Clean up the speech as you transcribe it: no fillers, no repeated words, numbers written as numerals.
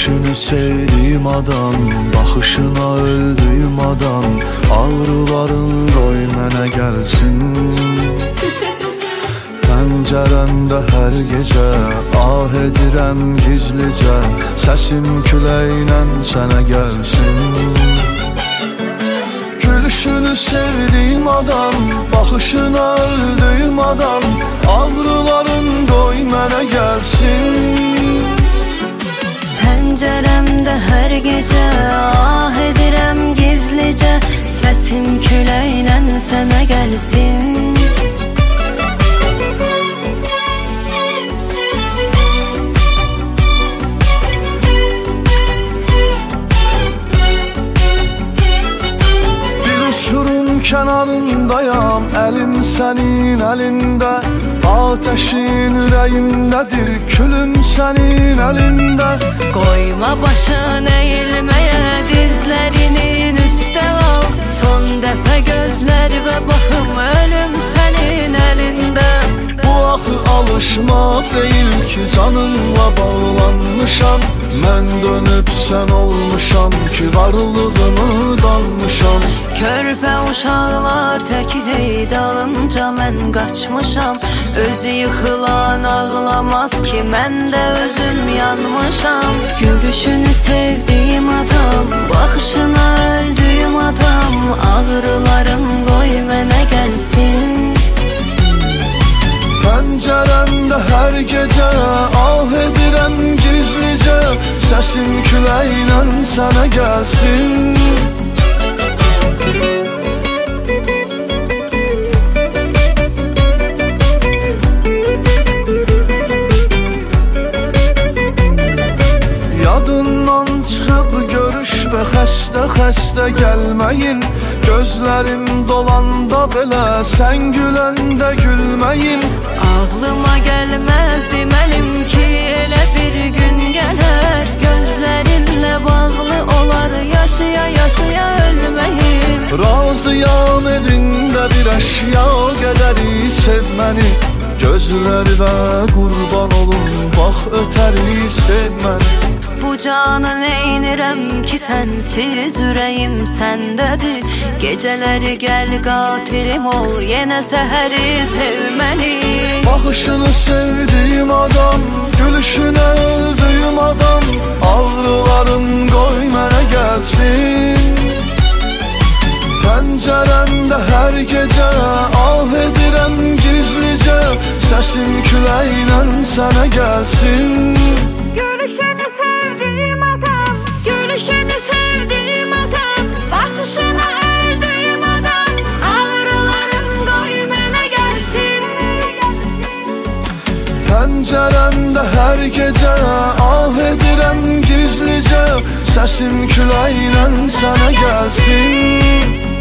Gülüşünü sevdiğim adam, baxışına öldüğüm adam. Ağrıların qoy mənə gəlsin. Pəncərəndə hər gecə ah edirəm gizlicə. Səsim küləklə sənə gəlsin. Gülüşünü sevdiğim adam, baxışına öldüğüm adam. Ağrıların qoy mənə gəlsin. Pəncərəmdə hər gecə ah edirəm gizlicə. Səsim küləklə sənə gəlsin. Kənarındayam, əlim sənin əlində. Ateşin ürəyimdədir, külüm sənin əlində. Qoyma başın əyilməyə, dizlərinin üstə al. Son dəfə gözlər və baxım, ölüm sənin əlində. Bu axı alışmaq deyil ki, canınla bağlanmışam. Mən dönüb sən olmuşam ki, varlığımı danmışam. Körpə uşaqlar tək hey dalınca mən qaçmışam. Özü yıxılan ağlamaz ki, mən də özüm yanmışam. Gülüşünü sevdiğim adam, baxışına öldüğüm adam. Ağrıların qoy mənə gəlsin. Pəncərəndə hər gecə ah edirəm gizlicə. Səsim küləklə sənə gəlsin. Yadından çıxıb görüşmə, xəstə gəlməyin. Gözlərim dolanda belə, sən güləndə gülməyin. Ağlıma gəlməzdi mənim ki, elə bir gün gələr. Gözlərinlə bağlı olar, yaşaya ölməyim. Razıyam evində bir əşya qədəri sevməni. Gözlərinə qurban olum, bax ötəri sevməni. Bu canı neynirəm ki, sənsiz ürəyim səndədir. Gecələri gəl qatilim ol, yenə səhəri sevməli. Baxışını sevdiğim adam, gülüşünə öldüğüm adam. Ağrıların qoy mənə gəlsin. Pəncərəndə hər gecə ah edirəm gizlicə. Səsim küləklə sənə gəlsin. Gülüşünü sevdiğim adam, gülüşünü sevdiğim adam. Baxışına öldüğüm adam. Ağrıların qoy mənə gəlsin. Pəncərəndə hər gecə ah edirəm gizlicə. Səsim küləklə sənə gəlsin.